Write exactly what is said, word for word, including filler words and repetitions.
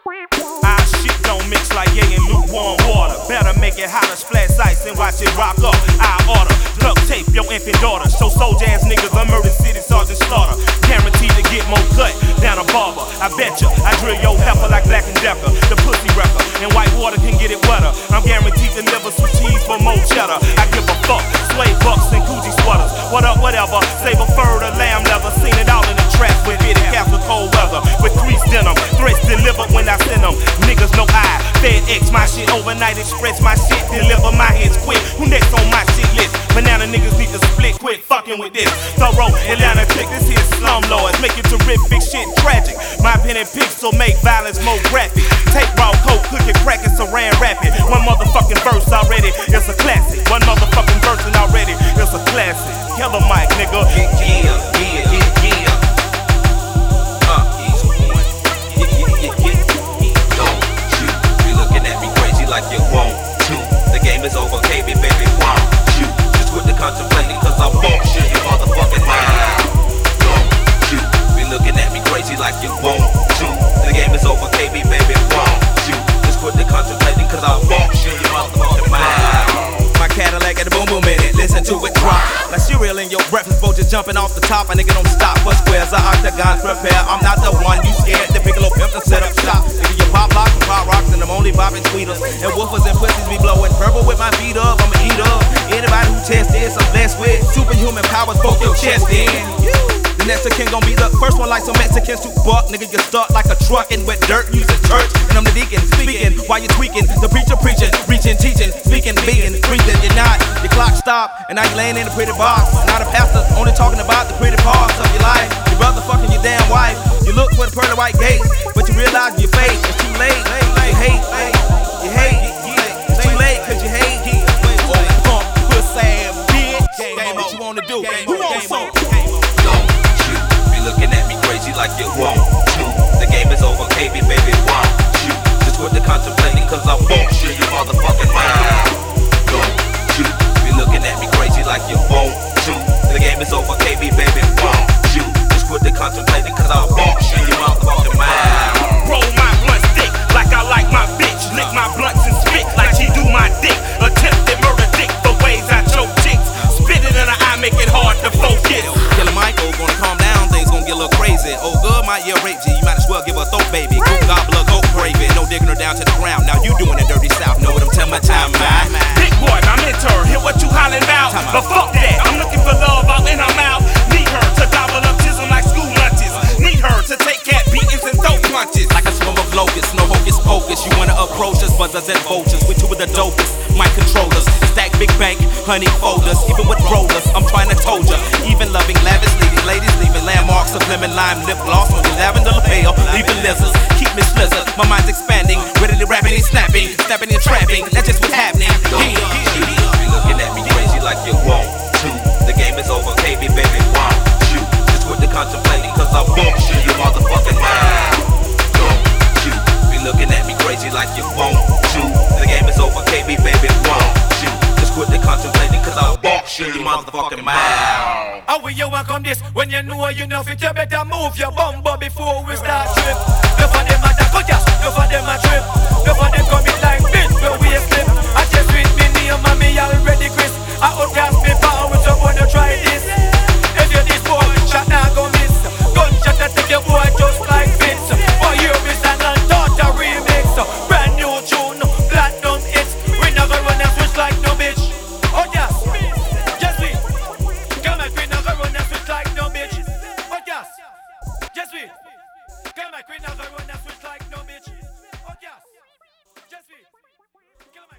Our shit don't mix like yay and lukewarm water. Better make it hotter, splash ice and watch it rock up. I order, duct tape your infant daughter. Show soldier ass niggas a murder city sergeant slaughter. Guaranteed to get more cut down a barber. I betcha, I drill your heifer like Black and Decker, the pussy wrecker. And white water can get it wetter. I'm guaranteed to deliver some cheese for more cheddar. I give a fuck, suede bucks and Gucci sweaters. What up, whatever, save a fur to lamb leather. Seen it all in the trap with bitty cats with cold weather. With creased denim, threats delivered when I send them. Niggas no eye, FedEx my shit, overnight express my shit, deliver my hits quick. Who next on my shit list? Banana niggas need to split, quit fucking with this. Thorough Atlanta click, this here slum lords, make it terrific, shit tragic. My pen and pixel make violence more graphic. Take raw coke, cook it, crack it, saran wrap it. One motherfucking verse already, it's a classic. One motherfucking verse and already, it's a classic. Killer Mike, nigga. Yeah, yeah, yeah, yeah, yeah. Uh, he's on. Yeah, yeah, yeah, yeah. Don't you be looking at me crazy like you want to. The game is over, K B, baby, won't you? Just quit the contemplating, cause I won't shoot your motherfucking mind. Don't you be looking at me crazy like you want to. The game is over, K B, baby, won't you? Just quit the contemplating, cause I won't shoot your motherfucking mind. My Cadillac at the boom boom in it, listen to it drop. Like cereal in your breakfast bowl, just jumping off the top. A nigga don't stop for squares, I octagons prepare. I'm not the one you scared, the Piccolo pimp to set up shop. Nigga, you pop locks and pop rocks, and I'm only bopping tweeters. And woofers and pussies be blowing purple with my feet up, I'ma eat up. Anybody who tests this, I'm blessed with superhuman powers, poke your chest in. The next king gon' be the first one like some Mexicans to buck. Nigga, you start like a truck and wet dirt, use a church. And I'm the deacon, speaking while you tweaking. The preacher preaching, reaching, teaching, speaking, being, breathing. You're not, your clock stopped, and now you laying in a pretty box. Now the pastor only talking about the pretty parts of your life. Your brother fucking your damn wife. You look for the pearly white gates, but you realize your fate is too late. You hate, you hate, it's too late cause you hate. Oh, pump, pussy, bitch. What you wanna do? Who wants some? Looking at me crazy like you want to. The game is over, K B, baby, won't you? Just quit the contemplating, cause I won't shoot your motherfucking mind. Don't you be looking at me crazy like you want to. The game is over, K B, baby, won't you? Just quit the contemplating, cause I won't shoot your motherfucking mind. Roll my blunt stick like I like my bitch. Lick my blunts and spit like she do my dick. Attempted murder dick for ways I choke chicks. Spit it in her eye, make it hard to focus. Killer Michael gonna calm down, things gon' get a little crazy. Oh good, my ear rape you, you might as well give her a throat baby. Goop gobbler, go gravy, no digging her down to the ground. Now you doing the dirty south, know what I'm telling my time, man. Big boy, my mentor, hear what you hollering about. But fuck that, I'm looking for love out in her mouth. Need her to gobble up chisel like school lunches. Need her to take cat beatings and throat punches. Like a swarm of locusts, no hocus pocus. You wanna approach us, buzzers and vultures. We two of the dopest, my controllers. Stack big bank, honey folders. Even with rollers, I'm trying to told ya. Even loving lavishly, these ladies leaving landmarks of lemon lime lip gloss. On your lavender lapel, leaving lizards. Keep me slizzard, my mind's expanding. Readily rapping and snapping, snapping and trapping. That's just what's happening. Don't you be looking at me crazy like you want to. The game is over, K B, baby, won't you? Just quit the contemplating, cause I won't shoot your motherfucking mind. Don't you be looking at me crazy like you want to. The game is over, K B, baby, won't you? Just quit the contemplating, cause I won't shoot your motherfucking mind. How will you welcome this when you know you know fit? You better move your bumper before we start trip. No for them at the cutters, no for them a trip. No for them coming like this when we slip. I just with me near mommy already Chris. I outcast me power with someone to try this. If you're this boy, shot now go miss. Gunshot that take your boy just like this. For you miss and untaught a remix. Brand new tune, platinum hits. We not gonna run and switch like no bitch. Oh yes, just we. Come on, we not gonna run and switch like no bitch. Oh yes, just we. Come on, we not gonna run.